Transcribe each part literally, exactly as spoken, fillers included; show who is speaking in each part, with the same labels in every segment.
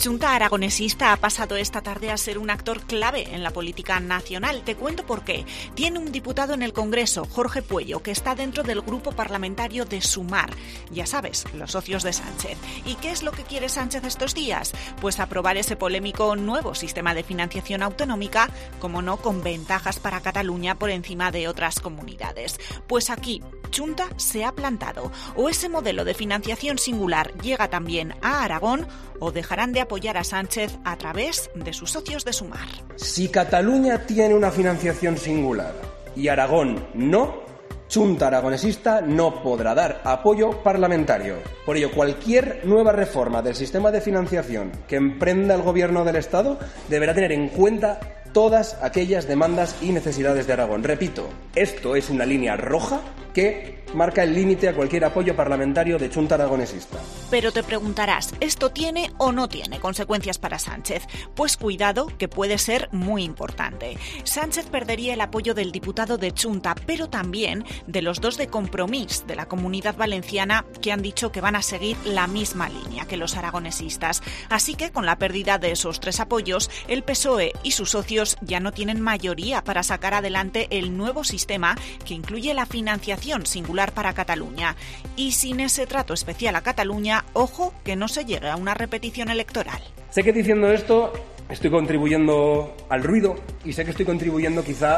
Speaker 1: Chunta aragonesista ha pasado esta tarde a ser un actor clave en la política nacional. Te cuento por qué. Tiene un diputado en el Congreso, Jorge Puello, que está dentro del grupo parlamentario de Sumar. Ya sabes, los socios de Sánchez. ¿Y qué es lo que quiere Sánchez estos días? Pues aprobar ese polémico nuevo sistema de financiación autonómica, como no, con ventajas para Cataluña por encima de otras comunidades. Pues aquí, Chunta se ha plantado. O ese modelo de financiación singular llega también a Aragón, o dejarán de apoyar a Sánchez a través de sus socios de Sumar.
Speaker 2: Si Cataluña tiene una financiación singular y Aragón no, Chunta aragonesista no podrá dar apoyo parlamentario. Por ello, cualquier nueva reforma del sistema de financiación que emprenda el Gobierno del Estado deberá tener en cuenta todas aquellas demandas y necesidades de Aragón. Repito, esto es una línea roja que marca el límite a cualquier apoyo parlamentario de Chunta aragonesista.
Speaker 1: Pero te preguntarás, ¿esto tiene o no tiene consecuencias para Sánchez? Pues cuidado, que puede ser muy importante. Sánchez perdería el apoyo del diputado de Chunta, pero también de los dos de Compromís, de la Comunidad Valenciana, que han dicho que van a seguir la misma línea que los aragonesistas. Así que, con la pérdida de esos tres apoyos, el P S O E y sus socios ya no tienen mayoría para sacar adelante el nuevo sistema que incluye la financiación singular para Cataluña. Y sin ese trato especial a Cataluña, ojo que no se llegue a una repetición electoral.
Speaker 2: Sé que diciendo esto estoy contribuyendo al ruido y sé que estoy contribuyendo quizá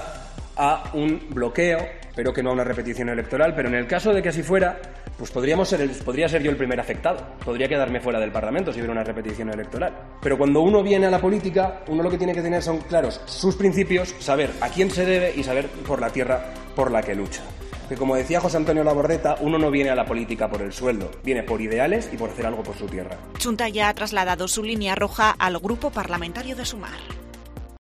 Speaker 2: a un bloqueo, pero que no a una repetición electoral, pero en el caso de que así fuera, pues podríamos ser el, podría ser yo el primer afectado, podría quedarme fuera del Parlamento si hubiera una repetición electoral. Pero cuando uno viene a la política, uno lo que tiene que tener son claros sus principios, saber a quién se debe y saber por la tierra por la que lucha. Que como decía José Antonio Labordeta, uno no viene a la política por el sueldo, viene por ideales y por hacer algo por su tierra.
Speaker 1: Chunta ya ha trasladado su línea roja al grupo parlamentario de Sumar.